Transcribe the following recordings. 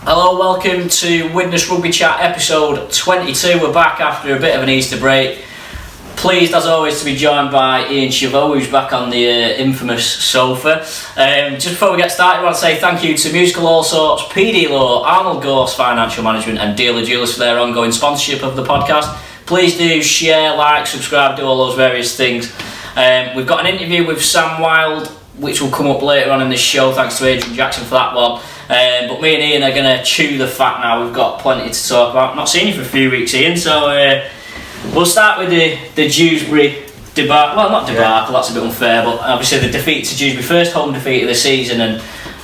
Hello, welcome to Widnes Rugby Chat episode 22. We're back after a bit of an Easter break. Pleased as always to be joined by Ian Chavot, who's back on the infamous sofa. Just before we get started, I want to say thank you to Musical All Sorts, PD Law, Arnold Gorse Financial Management and Dealer Jewellers for their ongoing sponsorship of the podcast. Please do share, like, subscribe, do all those various things. We've got an interview with Sam Wilde, which will come up later on in this show. Thanks to Adrian Jackson for that one. But me and Ian are going to chew the fat now. We've got plenty to talk about. Not seen you for a few weeks, Ian, so we'll start with the Dewsbury debacle. Well, not debacle, that's a bit unfair, but obviously the defeat to Dewsbury, first home defeat of the season, and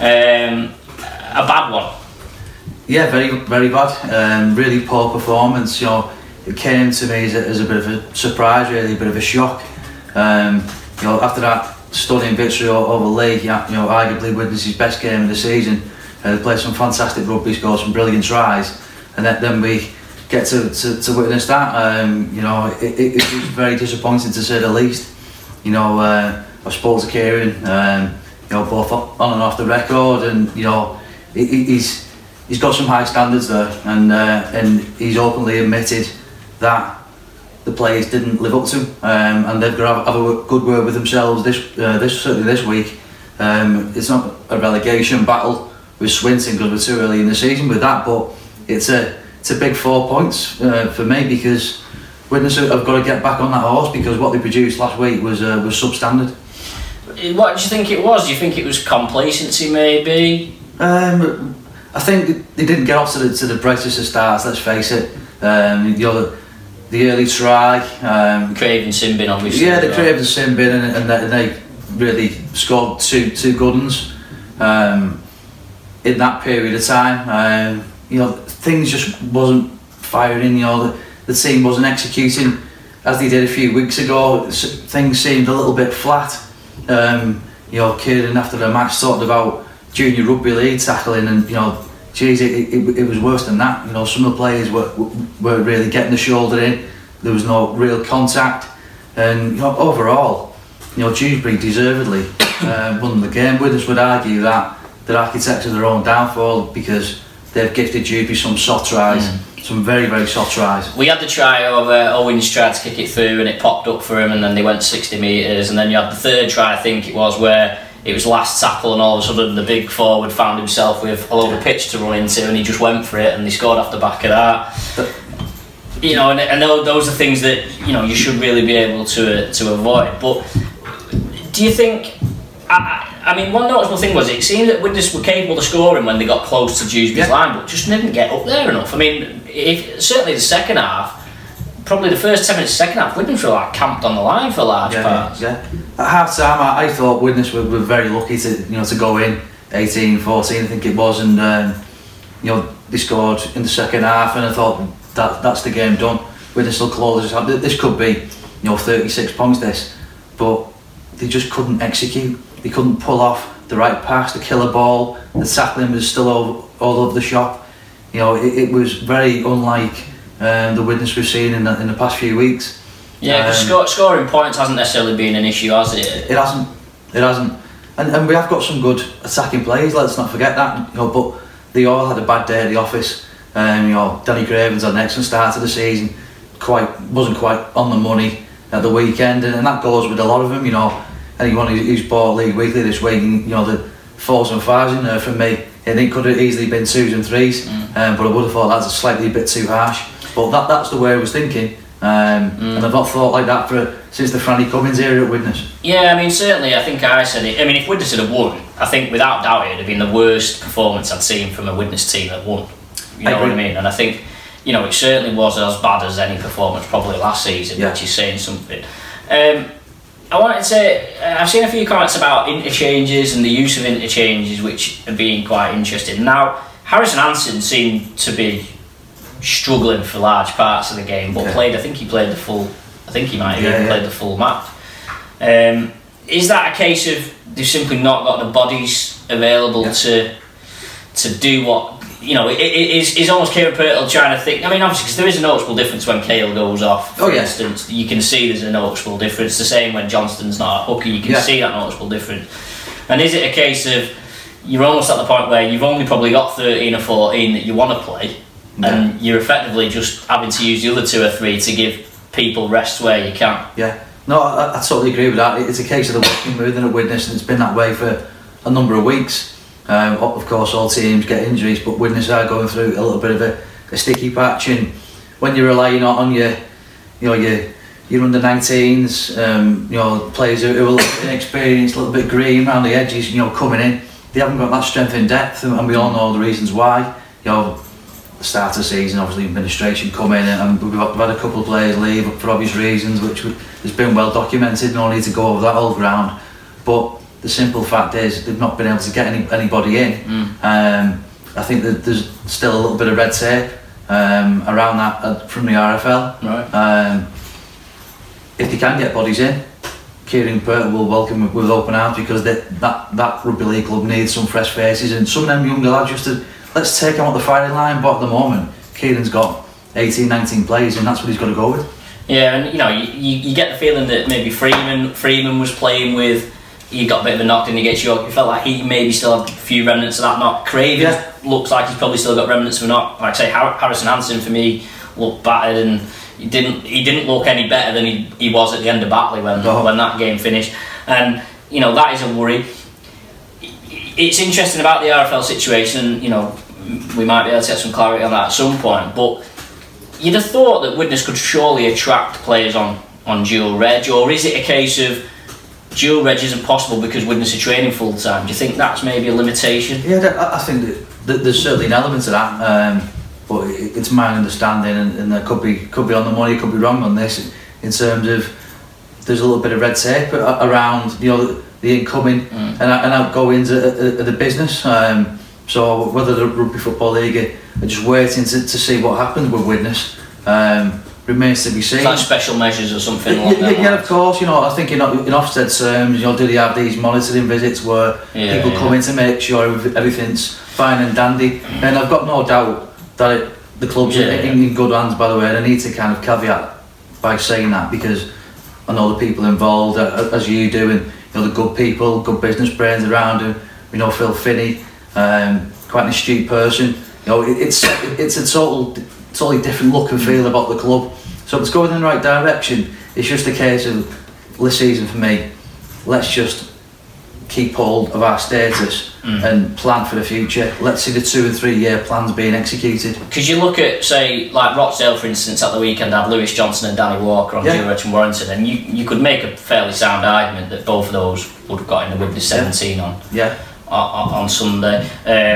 a bad one. Yeah, very, very bad. Really poor performance. You know, it came to me as a bit of a surprise, really, a bit of a shock. You know, after that stunning victory over Leigh, you know, arguably Widnes' best game of the season. They played some fantastic rugby, scored some brilliant tries, and then we get to witness that. You know, it was very disappointing to say the least. You know, I spoke to Kieran, you know, both on and off the record, and you know, he's got some high standards there, and he's openly admitted that the players didn't live up to him, and they've got to have a good word with themselves certainly this week. It's not a relegation battle with Swinton because we're too early in the season with that, but it's a big 4 points for me, because Widnes have got to get back on that horse, because what they produced last week was substandard. What do you think it was? Do you think it was complacency, maybe? I think they didn't get off to the brightest of starts. Let's face it. You know, the early try. Craven Simbin, obviously. Yeah, the Craven Simbin, and they really scored two good ones in that period of time. You know, things just wasn't firing. You know, the team wasn't executing as they did a few weeks ago. Things seemed a little bit flat. You know, Kieran after the match talked about junior rugby league tackling, and you know, geez, it was worse than that. You know, some of the players were really getting the shoulder in. There was no real contact, and you know, overall, you know, Dewsbury deservedly won the game. Widnes would argue that they're architects of their own downfall, because they've gifted Dewsbury some soft tries, some very, very soft tries. We had the try over, Owens tried to kick it through and it popped up for him, and then they went 60 metres, and then you had the third try, I think it was, where it was last tackle and all of a sudden the big forward found himself with a load of pitch to run into, and he just went for it and they scored off the back of that. You know, and those are things that, you know, you should really be able to avoid. But do you think... I mean, one noticeable thing was it seemed that Widnes were capable of scoring when they got close to Dewsbury's line, but just didn't get up there enough. I mean, certainly the second half, probably the first 10 minutes of the second half, Widnes were like camped on the line for large parts. Yeah. At half time, I thought Widnes were very lucky to go in 18-14, I think it was, and you know, they scored in the second half, and I thought that's the game done. Widnes still close. This could be, you know, 36 points this, but they just couldn't execute. They couldn't pull off the right pass, the killer ball. The tackling was still all over the shop. You know, it was very unlike the Widnes we've seen in the past few weeks. Yeah, because scoring points hasn't necessarily been an issue, has it? It hasn't. And we have got some good attacking players. Let's not forget that. You know, but they all had a bad day at the office. You know, Danny Craven's had an excellent start to the season. Wasn't quite on the money at the weekend, and that goes with a lot of them. You know, anyone who's bought League Weekly this week, you know, the 4s and 5s in there for me, I think could have easily been 2s and 3s, but I would have thought that's slightly a bit too harsh. But that's the way I was thinking, and I've not thought like that since the Franny Cummins era at Widnes. Yeah, I mean, certainly, I think I said it. I mean, if Widnes had won, I think without doubt it'd have been the worst performance I'd seen from a Widnes team that won. You know what I mean? And I think, you know, it certainly was as bad as any performance probably last season, which is saying something. I wanted to say, I've seen a few comments about interchanges and the use of interchanges, which are being quite interesting. Now, Harrison Hansen seemed to be struggling for large parts of the game, but I think he played the full. I think he might have even played the full match. Is that a case of they've simply not got the bodies available to do what? You know, it is almost Kieran Purtle trying to think. I mean, obviously, because there is a noticeable difference when Cale goes off. For instance, you can see there's a noticeable difference. The same when Johnston's not a hooker, you can see that noticeable difference. And is it a case of you're almost at the point where you've only probably got 13 or 14 that you want to play, and you're effectively just having to use the other 2 or 3 to give people rest where you can. Yeah, no, I totally agree with that. It's a case of the working mood and a Widnes, and it's been that way for a number of weeks. Of course, all teams get injuries, but Widnes are going through a little bit of a sticky patch, and when you're relying on your under 19s, players who are a little bit inexperienced, a little bit green around the edges, coming in, they haven't got that strength in depth, and we all know the reasons why. The start of the season, obviously administration come in, and we've had a couple of players leave for obvious reasons, which has been well documented. No need to go over that old ground, but the simple fact is they've not been able to get anybody in. I think that there's still a little bit of red tape around that from the RFL. Right. If they can get bodies in, Kieran Purtle will welcome them with open arms, because that rugby league club needs some fresh faces, and some of them younger lads just to, let's take him out the firing line. But at the moment, Kieran's got 18, 19 players, and that's what he's got to go with. Yeah, and you get the feeling that maybe Freeman was playing with. He got a bit of a knock in against York. You felt like he maybe still had a few remnants of that knock. Craven looks like he's probably still got remnants of a knock. Like I say, Harrison Hansen for me looked battered, and he didn't look any better than he was at the end of Batley when that game finished. And that is a worry. It's interesting about the RFL situation. We might be able to get some clarity on that at some point. But you'd have thought that Widnes could surely attract players on dual reg, or is it a case of dual reg isn't possible because Widnes are training full time? Do you think that's maybe a limitation? Yeah, I think that there's certainly an element to that, but it's my understanding, and there could be on the money, could be wrong on this, in terms of there's a little bit of red tape around the incoming and outgoings of the business. So whether the Rugby Football League are just waiting to see what happens with Widnes remains to be seen. Like special measures or something like that? Yeah, of course. I think in Ofsted terms, do they have these monitoring visits where people come in to make sure everything's fine and dandy? And I've got no doubt that the clubs are in good hands, by the way. And I need to kind of caveat by saying that, because I know the people involved, as you do, and the good people, good business brains around him. Phil Finney, quite an astute person. It's a totally different look and feel about the club. So it's going in the right direction. It's just a case of this season for me, let's just keep hold of our status and plan for the future. Let's see the 2 and 3 year plans being executed. Because you look at, say, like Rochdale, for instance, at the weekend had Lewis Johnson and Danny Walker on dual reg and Warrington, and you could make a fairly sound argument that both of those would have got in the Widnes 17 on Sunday.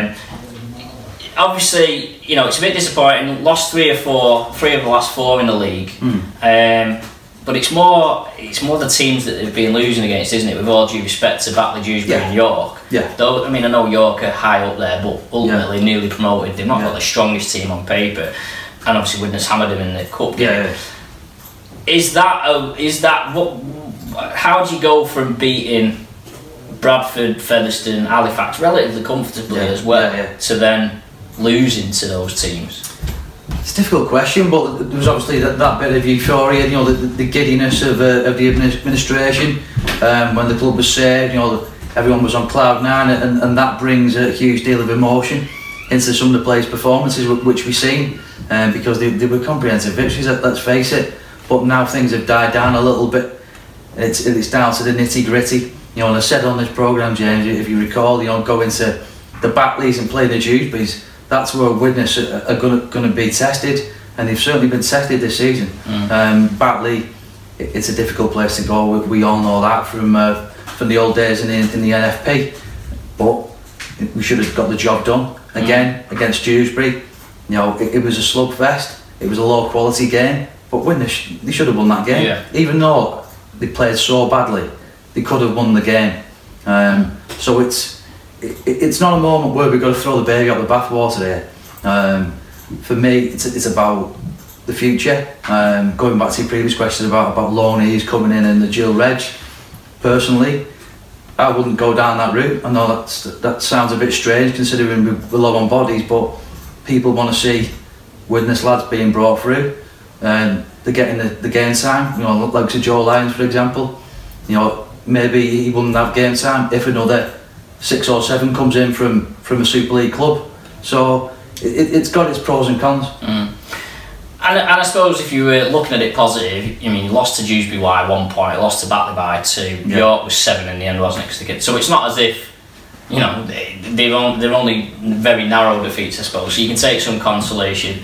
Obviously, it's a bit disappointing. Lost 3 of the last 4 in the league. But it's more the teams that they've been losing against, isn't it? With all due respect to Batley, Dewsbury and York. Yeah. Though, I know York are high up there, but ultimately newly promoted. They've not got the strongest team on paper, and obviously Widnes hammered them in the cup game. Yeah. Is that what? How do you go from beating Bradford, Featherstone, Halifax relatively comfortably as well to then losing to those teams? It's a difficult question, but there was obviously that bit of euphoria, the giddiness of the administration when the club was saved. Everyone was on cloud 9, and that brings a huge deal of emotion into some of the players' performances, which we've seen, because they were comprehensive victories. Let's face it. But now things have died down a little bit. It's down to the nitty gritty. And I said on this programme, James, if you recall, going to the Batleys and playing the Dewsburys. That's where Widnes are going to be tested, and they've certainly been tested this season. Batley, it's a difficult place to go. We all know that from the old days in the NFP. But we should have got the job done again against Dewsbury. It was a slugfest. It was a low quality game, but Widnes, they should have won that game. Yeah. Even though they played so badly, they could have won the game. So it's not a moment where we've got to throw the baby out the bathwater here. For me, it's about the future. Going back to your previous question about loanees coming in and the dual reg, personally, I wouldn't go down that route. I know that sounds a bit strange considering we're low on bodies, but people want to see Widnes lads being brought through, and they're getting the game time. Like Sir Joe Lyons, for example. Maybe he wouldn't have game time if another 6 or 7 comes in from a Super League club. So it's got its pros and cons. And I suppose if you were looking at it positive, I mean, you lost to Dewsbury by 1 point, lost to Batley by 2. Yeah. York was 7 in the end, wasn't it? So it's not as if, you know, they're only very narrow defeats, I suppose. So you can take some consolation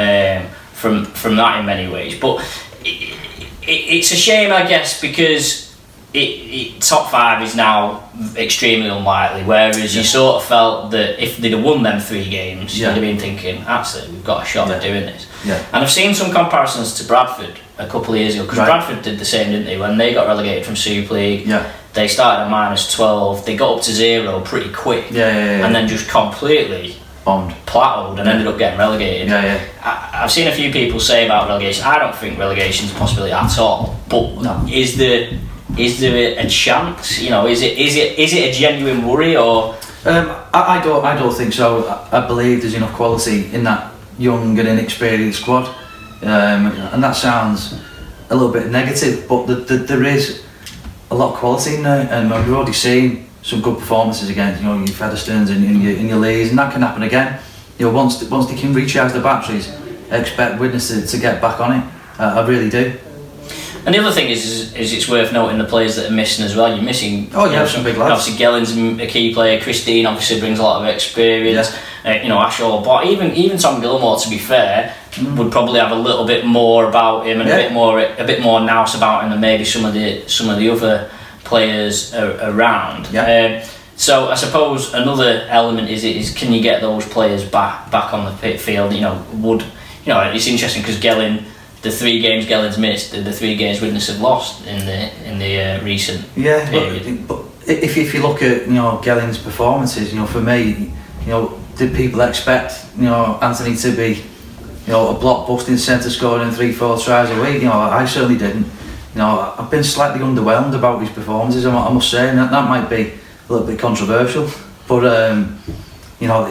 from that in many ways. But it's a shame, I guess, because top 5 is now extremely unlikely, whereas you sort of felt that if they'd have won them 3 games, you'd have been thinking, actually, we've got a shot at doing this. Yeah. And I've seen some comparisons to Bradford a couple of years ago, because Bradford did the same, didn't they? When they got relegated from Super League, they started at -12, they got up to 0 pretty quick, and then just completely bombed, plateaued, and ended up getting relegated. I've seen a few people say about relegation. I don't think relegation's a possibility at all. But is there a chance? You know, is it a genuine worry, or? I don't think so. I believe there's enough quality in that young and inexperienced squad, and that sounds a little bit negative, but there is a lot of quality in there, and we've already seen some good performances against, you know, your Featherstones in your Lees, and that can happen again. You know, once they can recharge the batteries, I expect Widnes to get back on it. I really do. And the other thing is it's worth noting the players that are missing as well. You're missing, some big lads. Obviously, Gellin's a key player. Christine obviously brings a lot of experience. You know, Ashall, but even Tom Gilmore, to be fair, would probably have a little bit more about him and a bit more nous about him than maybe some of the other players around. So I suppose another element is can you get those players back on the pit field? You know, it's interesting because Gellin, the 3 games Gellin's missed, the 3 games Widnes have lost in the recent period. But if you look at, you know, Gellin's performances, you know, for me, you know, did people expect, you know, Anthony to be, you know, a block-busting centre scoring 3-4 tries a week? You know, I certainly didn't. You know, I've been slightly underwhelmed about his performances, I must say, and that might be a little bit controversial, but you know,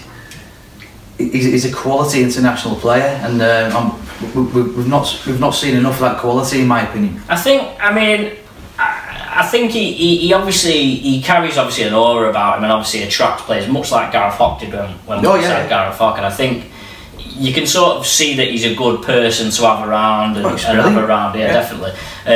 he's a quality international player, and we've not seen enough of that quality, in my opinion. I think he obviously carries an aura about him, and obviously attracts players, much like Gareth Hock did when we signed Gareth Hock, and I think you can sort of see that he's a good person to have around definitely.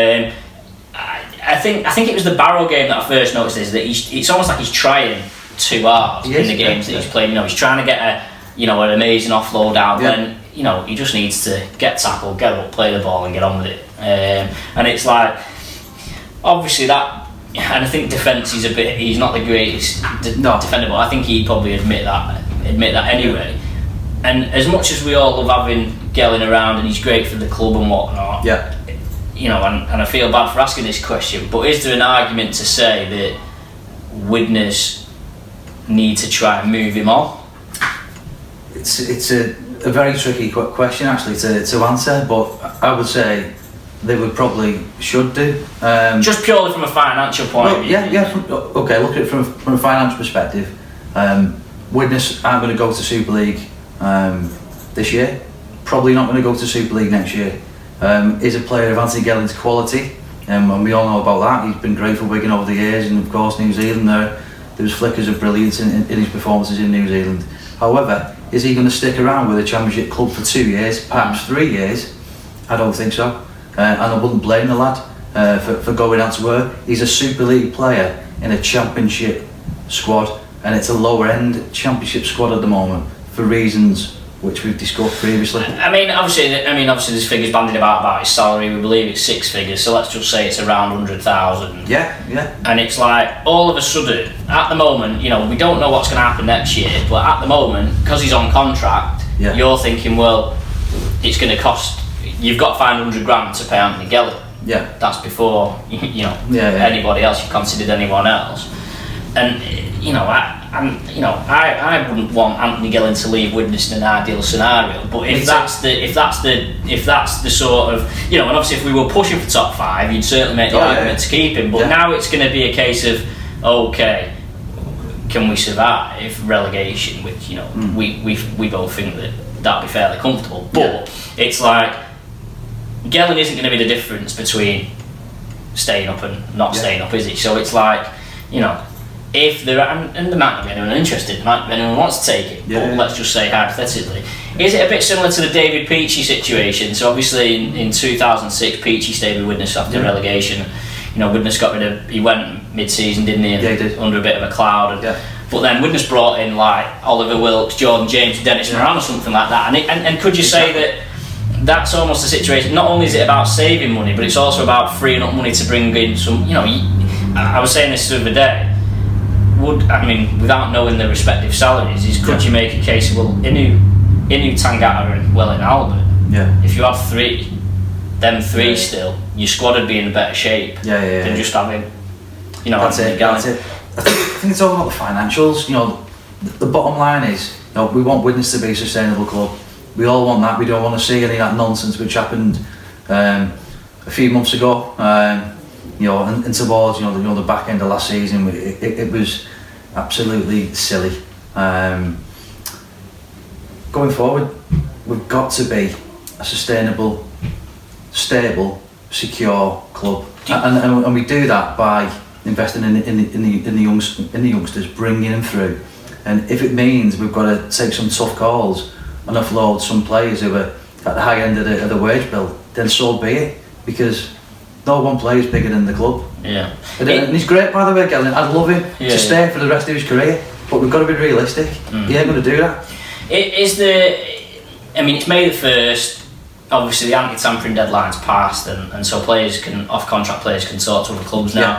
I think it was the Barrow game that I first noticed is that it's almost like he's trying too hard in the games that he's playing. You know, he's trying to get an amazing offload out. Then, you know, he just needs to get tackled, get up, play the ball, and get on with it. And it's like, obviously that, and I think defence is he's not the greatest defender, but I think he'd probably admit that anyway. And as much as we all love having Gellin around, and he's great for the club and whatnot, you know, and I feel bad for asking this question, but is there an argument to say that Widnes need to try and move him on? It's a very tricky question actually to answer, but I would say they should do. Just purely from a financial point of view. Okay, look at it from a financial perspective. Widnes aren't going to go to Super League this year, probably not going to go to Super League next year. Is a player of Anthony Gellin's quality, and we all know about that. He's been great for Wigan over the years, and of course New Zealand there was flickers of brilliance in his performances in New Zealand. However, is he going to stick around with a championship club for 2 years, perhaps 3 years? I don't think so, and I wouldn't blame the lad for going elsewhere. He's a Super League player in a championship squad, and it's a lower end championship squad at the moment for reasons which we've discussed previously. I mean, obviously, this figure's bandied about his salary. We believe it's 6 figures, so let's just say it's around 100,000. Yeah. And it's like, all of a sudden, at the moment, you know, we don't know what's going to happen next year, but at the moment, because he's on contract, you're thinking, well, it's going to cost. You've got 500 grand to pay Anthony Gellin. Yeah. That's before anybody else. You've considered anyone else, and you know, I wouldn't want Anthony Gellin to leave Widnes in an ideal scenario. But if that's the sort of, you know, and obviously if we were pushing for top 5, you'd certainly make the argument to keep him. But now it's going to be a case of, okay, can we survive relegation? Which, you know, we both think that'd be fairly comfortable. But it's like, Gellin isn't going to be the difference between staying up and not staying up, is it? So it's like, you know, if there are, and there might not be anyone interested, there might be anyone who wants to take it, but let's just say hypothetically, is it a bit similar to the David Peachey situation? So obviously in 2006, Peachey stayed with Widnes after relegation. You know, Widnes got rid of, he went mid-season, didn't he? Yeah, he did. Under a bit of a cloud. But then Widnes brought in like Oliver Wilkes, Jordan James, Dennis Moran or something like that. And could you say that that's almost the situation? Not only is it about saving money, but it's also about freeing up money to bring in some, you know, I was saying this the other day, without knowing the respective salaries, could you make a case of, well, Inu, Tangata and Welling Albert, if you had them three still, your squad would be in better shape than just having, you know, that's it. I think it's all about the financials. You know, the bottom line is, you know, we want Widnes to be a sustainable club. We all want that. We don't want to see any of that nonsense which happened a few months ago. You know, and towards the back end of last season, it was absolutely silly. Going forward, we've got to be a sustainable, stable, secure club, and we do that by investing in the youngsters, bringing them through. And if it means we've got to take some tough calls and offload some players who are at the high end of the wage bill, then so be it, because no one player is bigger than the club. Yeah. And he's great, by the way, Gellin. I'd love him to stay for the rest of his career, but we've got to be realistic. He ain't going to do that. It's May the 1st. Obviously, the anti-tampering deadline's passed, and so off-contract players can talk to other clubs now.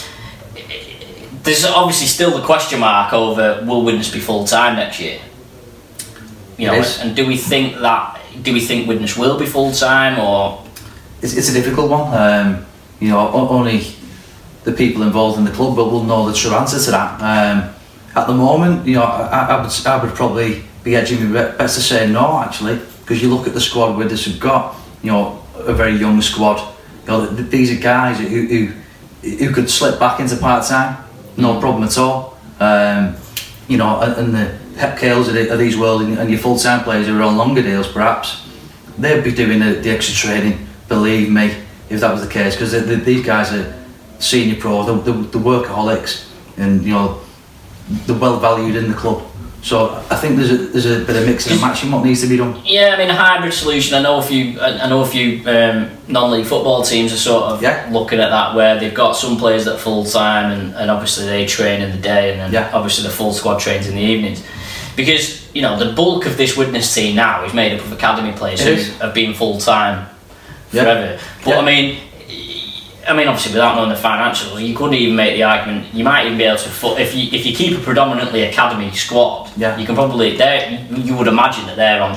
There's obviously still the question mark over will Widnes be full-time next year. You know, and do we think Widnes will be full-time, or? It's a difficult one. You know, only the people involved in the club will know the true answer to that. At the moment, you know, I would probably be edging me best to say no, actually, because you look at the squad Widnes have got. You know, a very young squad. You know, these are guys who could slip back into part-time, no problem at all. You know, and the Pep Cales of these world and your full-time players who are on longer deals, perhaps they'd be doing the extra training. Believe me, if that was the case, because these guys are senior pros, the workaholics, and you know, they're well valued in the club. So I think there's a bit of mixing and matching what needs to be done. Yeah, I mean, a hybrid solution. I know a few non-league football teams are sort of looking at that, where they've got some players that are full time, and obviously they train in the day, and then obviously the full squad trains in the evenings. Because you know, the bulk of this Widnes team now is made up of academy players who have been full time forever. But I mean, obviously, without knowing the financials, you couldn't even make the argument. You might even be able to, if you keep a predominantly academy squad, you can probably you would imagine that they're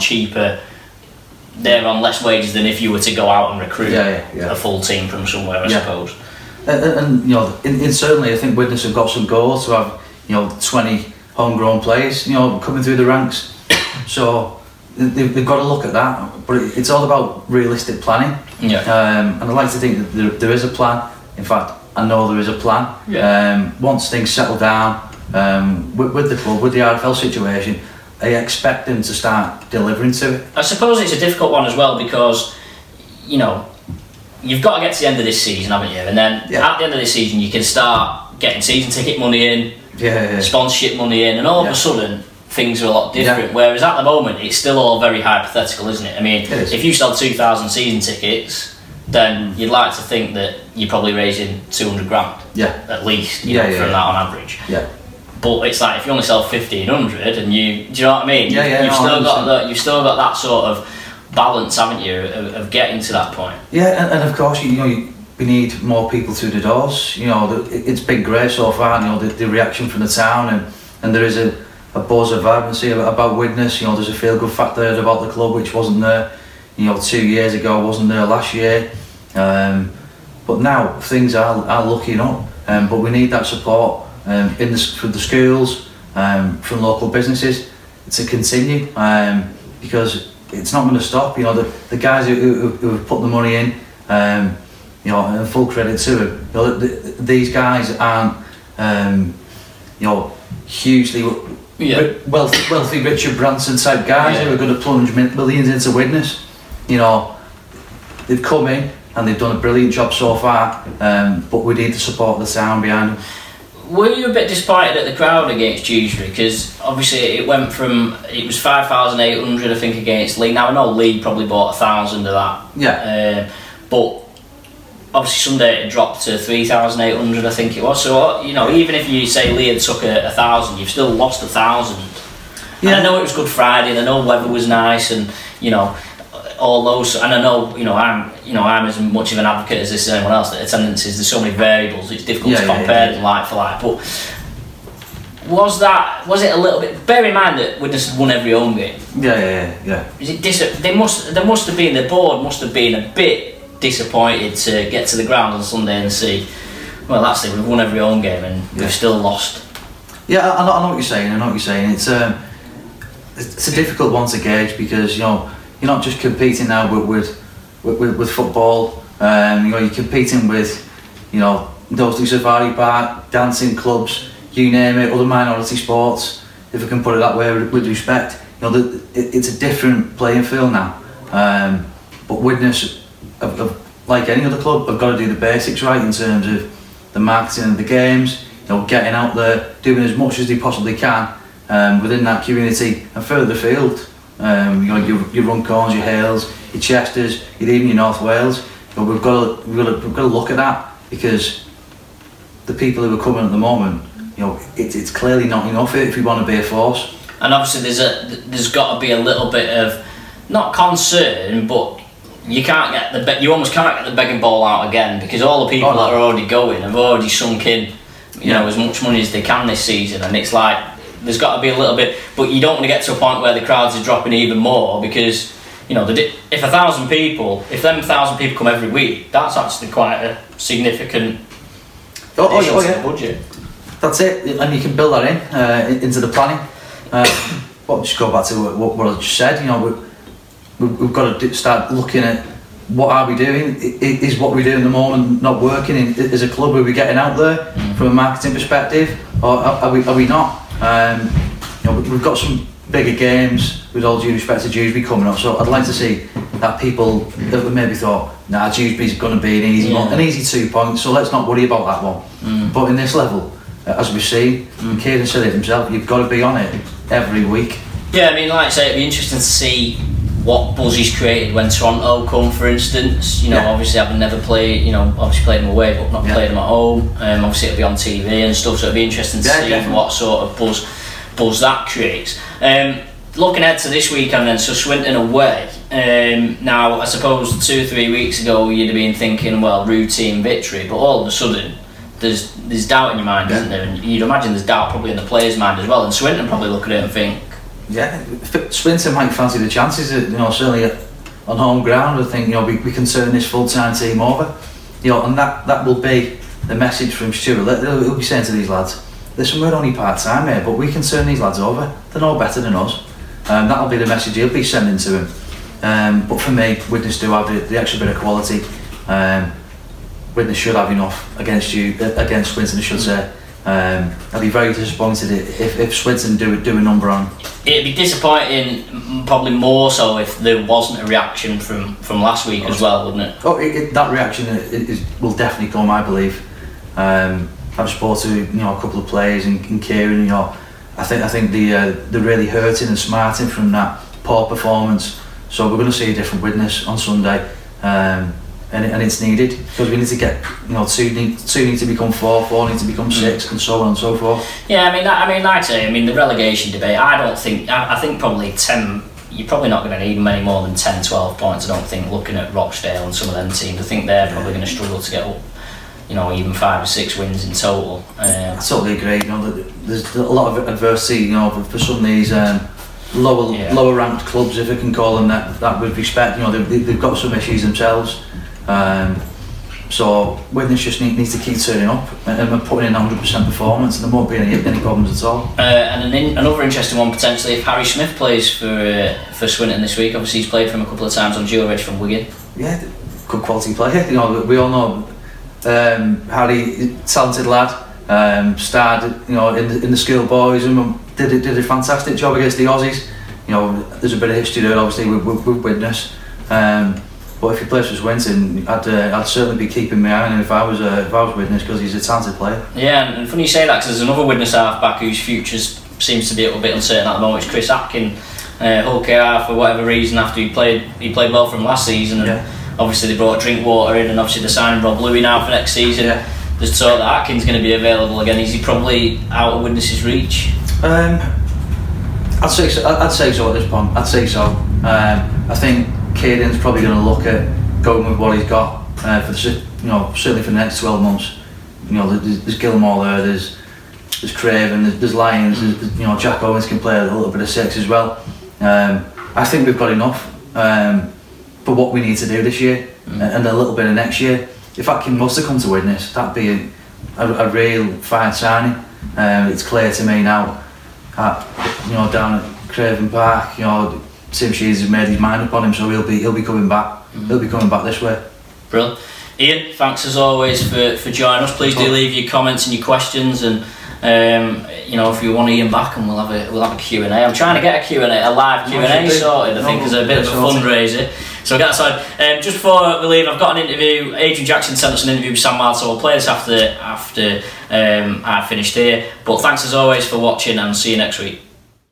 on less wages than if you were to go out and recruit a full team from somewhere, I suppose. And you know, and certainly, I think Widnes have got some goals to have 20 homegrown players coming through the ranks. So they've got to look at that, but it's all about realistic planning. And I'd like to think that there is a plan. In fact, I know there is a plan. Once things settle down with the club, with the RFL situation, I expect them to start delivering to it. I suppose it's a difficult one as well, because you've got to get to the end of this season, haven't you? And then at the end of this season, you can start getting season ticket money in, sponsorship money in, and all of a sudden things are a lot different. Whereas at the moment, it's still all very hypothetical, isn't it? I mean, if you sell 2,000 season tickets, then you'd like to think that you're probably raising 200 grand at least from that on average. But it's like if you only sell 1,500, and do you know what I mean? You've still got that sort of balance, haven't you, of getting to that point? And of course, we need more people through the doors. It's been great so far. The reaction from the town, and there is a buzz of vibrancy about Widnes. There's a feel-good factor about the club which wasn't there 2 years ago, wasn't there last year. But now things are looking up, but we need that support from the schools, from local businesses to continue, because it's not going to stop. The guys who have put the money in, and full credit to them. These guys aren't hugely wealthy Richard Branson type guys who are going to plunge millions into Widnes. They've come in and they've done a brilliant job so far, but we need to support the town behind them. were you a bit disappointed at the crowd against Dewsbury? Because obviously it was 5,800 I think against Leigh. Now I know Leigh probably bought 1,000 of that. Yeah. But obviously Sunday it dropped to 3,800 I think it was. So even if you say Leigh had took 1,000, you've still lost 1,000. Yeah. And I know it was Good Friday, and I know weather was nice, and all those, and I know I'm as much of an advocate as anyone else that attendances, there's so many variables, it's difficult to compare them like for like. But was it a little bit? Bear in mind that Widnes had won every home game. Yeah. Is it there must have been, the board must have been a bit disappointed to get to the ground on Sunday and see, well, actually we've won every home game and we've still lost. Yeah, I know what you're saying. It's a difficult one to gauge because you're not just competing now with football. You're competing with those safari park, dancing clubs, you name it, other minority sports, if I can put it that way with respect. It's a different playing field now. But Widnes, like any other club, have got to do the basics right in terms of the marketing of the games, getting out there, doing as much as they possibly can within that community and further afield. Your Runcorns, your Hales, your Chesters, even your North Wales. We've got to look at that because the people who are coming at the moment, it's clearly not enough if we want to be a force. And obviously there's got to be a little bit of not concern, but you almost can't get the begging ball out again because all the people that are already going have already sunk in, as much money as they can this season, and it's like there's got to be a little bit, but you don't want to get to a point where the crowds are dropping even more because if 1,000 people come every week, that's actually quite a significant addition to the budget. That's it, and you can build that into the planning. Just go back to what I just said. We've got to start looking at what are we doing. Is what we do in the moment not working? As a club, are we getting out there from a marketing perspective, or are we not? We've got some bigger games with all due respect to Dewsbury coming up, so I'd like to see that people that maybe thought, Dewsbury's going to be an easy 2 points, so let's not worry about that one. But in this level, as we've seen, Kieran said it himself, you've got to be on it every week. Yeah, I mean, like I say, it'd be interesting to see what buzz he's created when Toronto come, for instance. Obviously having never played, obviously played them away but not played them at home. Obviously it'll be on TV and stuff, so it'll be interesting to see what sort of buzz that creates. Looking ahead to this weekend then, so Swinton away. Now I suppose 2 or 3 weeks ago you'd have been thinking, well, routine victory, but all of a sudden there's doubt in your mind, isn't there? And you'd imagine there's doubt probably in the players' mind as well, and Swinton probably look at it and think, Swinton might fancy the chances, certainly on home ground. I think we can turn this full-time team over, and that will be the message from Stuart. He'll be saying to these lads, listen, we're only part-time here, but we can turn these lads over. They're no better than us. That'll be the message he'll be sending to him. But for me, Widnes do have the extra bit of quality. Widnes should have enough against Swinton, I should say. I'd be very disappointed if Swinton do a number on. It'd be disappointing, probably more so, if there wasn't a reaction from last week as well, wouldn't it? That reaction will definitely come, I believe. I've spoken to a couple of players and Kieran. I think they're really hurting and smarting from that poor performance. So we're going to see a different Widnes on Sunday. And it's needed because we need to get two need to become four need to become 6, and so on and so forth. Yeah, I mean, like I say, the relegation debate. I think probably 10. You're probably not going to need many more than 10, 12 points. I don't think. Looking at Rochdale and some of them teams, I think they're probably going to struggle to get up. Even 5 or 6 wins in total. I totally agree. There's a lot of adversity. For some of these lower ranked clubs, if I can call them that with respect. They've got some issues themselves. So Widnes just needs to keep turning up and putting in 100% performance, and there won't be any problems at all. And another interesting one potentially, if Harry Smith plays for Swinton this week. Obviously he's played for him a couple of times on dual reg from Wigan. Yeah, good quality player. We all know Harry, talented lad. Started in the schoolboys and did a fantastic job against the Aussies. There's a bit of history there obviously with Widnes. But if he plays for Swinton, I'd certainly be keeping my eye on him if I was Widnes, because he's a talented player. Yeah, and funny you say that, because there's another Widnes half-back whose futures seems to be a little bit uncertain at the moment. It's Chris Atkin, Hull KR, for whatever reason, after he played well from last season. And obviously they brought Drinkwater in, and obviously they're signing Rob Louis now for next season. There's talk that Atkin's going to be available again. Is he probably out of Widnes' reach? I'd say so at this point. I'd say so. I think Caden's probably going to look at going with what he's got for certainly for the next 12 months. There's Gilmore there. There's Craven. There's Lyons. There's, Jack Owens can play a little bit of 6 as well. I think we've got enough for what we need to do this year and a little bit of next year. If Atkin was to come to Widnes, that'd be a real fine signing. It's clear to me now, down at Craven Park, Tim Shears has made his mind up on him, so he'll be coming back. He'll be coming back this way. Brilliant. Ian, thanks as always for joining us. Please do leave your comments and your questions, and if you want Ian back, and we'll have a Q&A. I'm trying to get a live Q&A sorted. I think there's a bit of a fundraiser. So we'll get that started. Just before we leave, I've got an interview. Adrian Jackson sent us an interview with Sam Miles, so we'll play this after I finished here. But thanks as always for watching, and see you next week.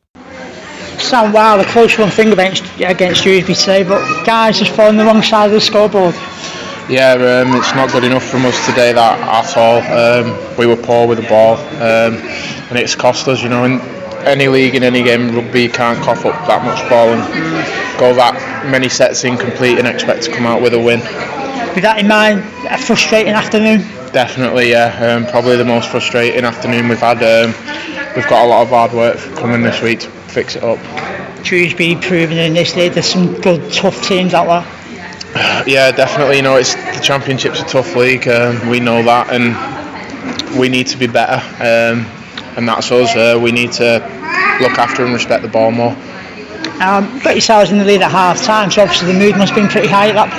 Sam, wow, a close one thing against Dewsbury today, but guys just falling the wrong side of the scoreboard. Yeah, it's not good enough from us today, that at all. We were poor with the ball, and it's cost us. In any league, in any game, rugby, you can't cough up that much ball and go that many sets incomplete and expect to come out with a win. With that in mind, a frustrating afternoon? Definitely, yeah. Probably the most frustrating afternoon we've had. We've got a lot of hard work coming this week to fix it up. Dewsbury proving in this league, there's some good, tough teams out there. Yeah, definitely. The Championship's a tough league. We know that, and we need to be better. And that's us. We need to look after and respect the ball more. Got yourselves in the lead at half time, so obviously the mood must have been pretty high at that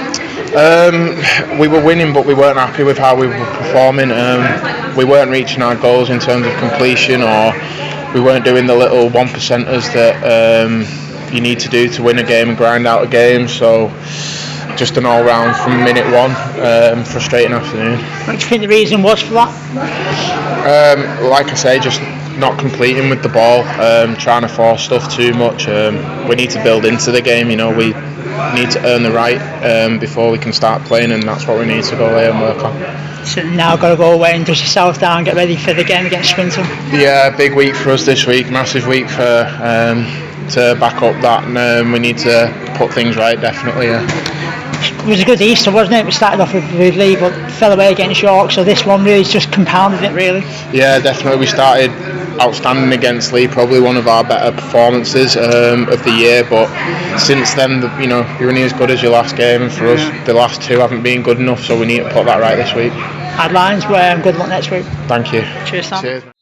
point. We were winning, but we weren't happy with how we were performing. We weren't reaching our goals in terms of completion, or we weren't doing the little 1%ers that you need to do to win a game and grind out a game. So just an all-round from minute one frustrating afternoon. What do you think the reason was for that? Like I say, just not completing with the ball, trying to force stuff too much. We need to build into the game. We need to earn the right before we can start playing, and that's what we need to go away and work on. So now got to go away and dust yourself down, get ready for the game against Swinton. Yeah, big week for us this week, massive week for to back up that, and we need to put things right, definitely. Yeah. It was a good Easter, wasn't it? We started off with Ridley, but fell away against York, so this one really just compounded it, really. Yeah, definitely. We started outstanding against Lee, probably one of our better performances of the year, but since then, you're only as good as your last game, and for us, the last two haven't been good enough, so we need to put that right this week. Headlines, good luck next week. Thank you. Cheers, Sam. Cheers.